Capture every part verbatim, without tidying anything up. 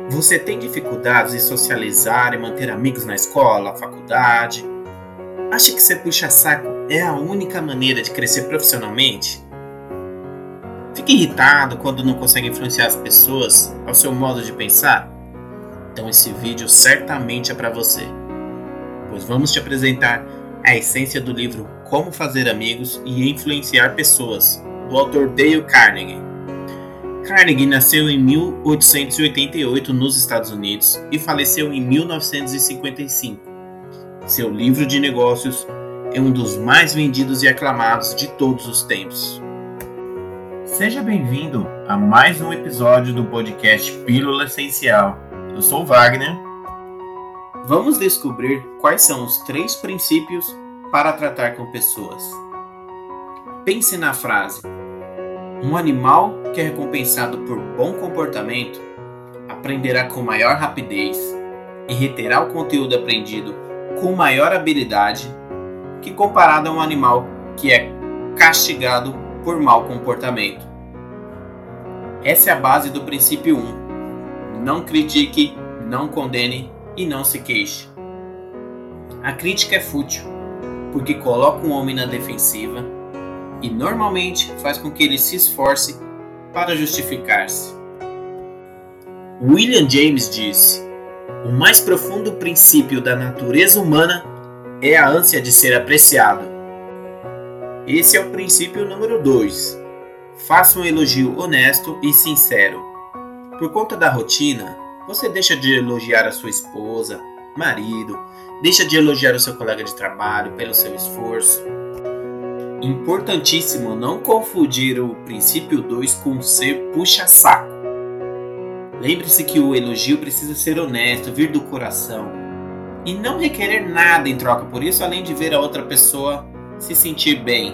Você tem dificuldades em socializar e manter amigos na escola, faculdade? Acha que ser puxa-saco é a única maneira de crescer profissionalmente? Fica irritado quando não consegue influenciar as pessoas ao seu modo de pensar? Então esse vídeo certamente é para você, pois vamos te apresentar a essência do livro Como Fazer Amigos e Influenciar Pessoas, do autor Dale Carnegie. Carnegie nasceu em mil oitocentos e oitenta e oito nos Estados Unidos e faleceu em mil novecentos e cinquenta e cinco. Seu livro de negócios é um dos mais vendidos e aclamados de todos os tempos. Seja bem-vindo a mais um episódio do podcast Pílula Essencial. Eu sou Wagner. Vamos descobrir quais são os três princípios para tratar com pessoas. Pense na frase: um animal que é recompensado por bom comportamento aprenderá com maior rapidez e reterá o conteúdo aprendido com maior habilidade que comparado a um animal que é castigado por mau comportamento. Essa é a base do princípio um. Não critique, não condene e não se queixe. A crítica é fútil, porque coloca um homem na defensiva e normalmente faz com que ele se esforce para justificar-se. William James disse: o mais profundo princípio da natureza humana é a ânsia de ser apreciado. Esse é o princípio número dois. Faça um elogio honesto e sincero. Por conta da rotina, você deixa de elogiar a sua esposa, marido, deixa de elogiar o seu colega de trabalho pelo seu esforço. Importantíssimo não confundir o princípio dois com ser puxa-saco. Lembre-se que o elogio precisa ser honesto, vir do coração e não requerer nada em troca por isso, além de ver a outra pessoa se sentir bem.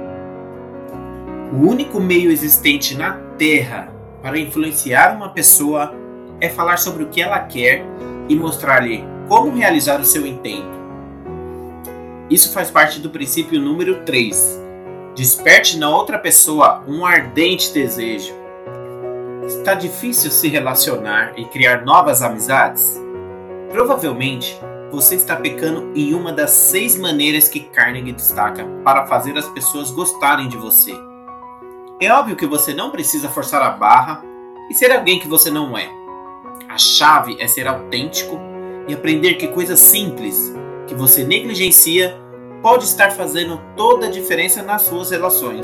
O único meio existente na Terra para influenciar uma pessoa é falar sobre o que ela quer e mostrar-lhe como realizar o seu intento. Isso faz parte do princípio número três. Desperte na outra pessoa um ardente desejo. Está difícil se relacionar e criar novas amizades? Provavelmente você está pecando em uma das seis maneiras que Carnegie destaca para fazer as pessoas gostarem de você. É óbvio que você não precisa forçar a barra e ser alguém que você não é. A chave é ser autêntico e aprender que coisas simples que você negligencia pode estar fazendo toda a diferença nas suas relações.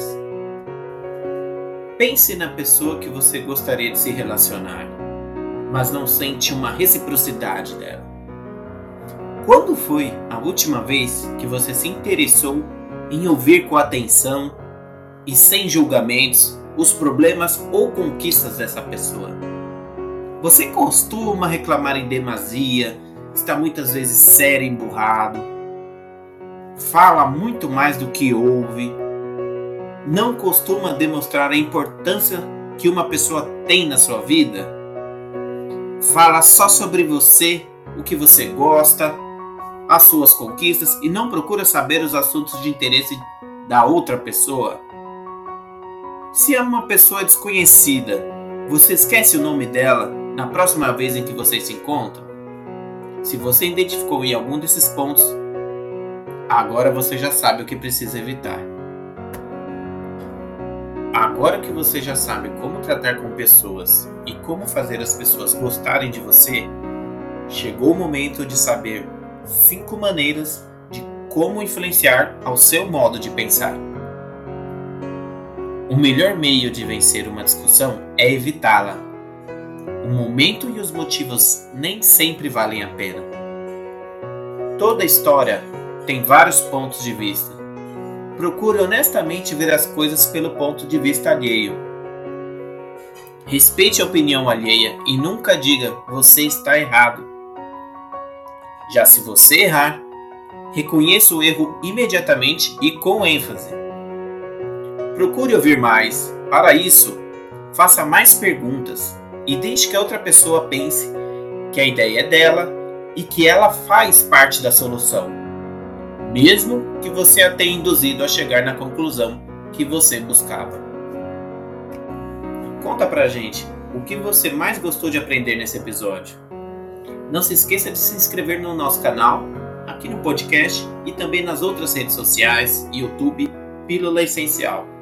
Pense na pessoa que você gostaria de se relacionar, mas não sente uma reciprocidade dela. Quando foi a última vez que você se interessou em ouvir com atenção e sem julgamentos os problemas ou conquistas dessa pessoa? Você costuma reclamar em demasia, está muitas vezes sério e emburrado, fala muito mais do que ouve, não costuma demonstrar a importância que uma pessoa tem na sua vida, fala só sobre você, o que você gosta, as suas conquistas e não procura saber os assuntos de interesse da outra pessoa. Se é uma pessoa desconhecida, você esquece o nome dela na próxima vez em que vocês se encontram? Se você identificou em algum desses pontos, agora você já sabe o que precisa evitar. Agora que você já sabe como tratar com pessoas e como fazer as pessoas gostarem de você, chegou o momento de saber cinco maneiras de como influenciar ao seu modo de pensar. O melhor meio de vencer uma discussão é evitá-la. O momento e os motivos nem sempre valem a pena. Toda história tem vários pontos de vista. Procure honestamente ver as coisas pelo ponto de vista alheio. Respeite a opinião alheia e nunca diga "você está errado". Já se você errar, reconheça o erro imediatamente e com ênfase. Procure ouvir mais. Para isso, faça mais perguntas e deixe que a outra pessoa pense que a ideia é dela e que ela faz parte da solução, mesmo que você a tenha induzido a chegar na conclusão que você buscava. Conta pra gente, o que você mais gostou de aprender nesse episódio. Não se esqueça de se inscrever no nosso canal, aqui no podcast e também nas outras redes sociais, YouTube, Pílula Essencial.